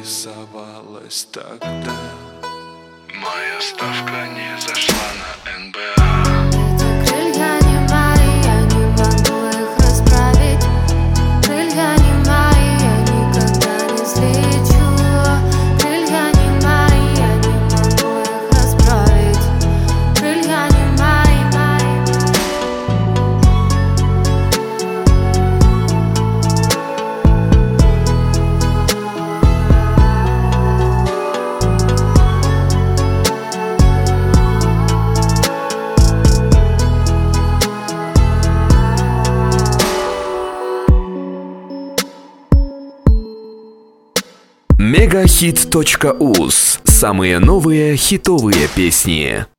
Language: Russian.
рисовалась тогда. Моя ставка не зашла на НБА. Это крылья не мои, я не могу их расправить. Крылья не мои, я никогда не взлечу. Крылья не мои, я не могу их расправить. Крылья не мои, Мегахит.уз. Самые новые хитовые песни.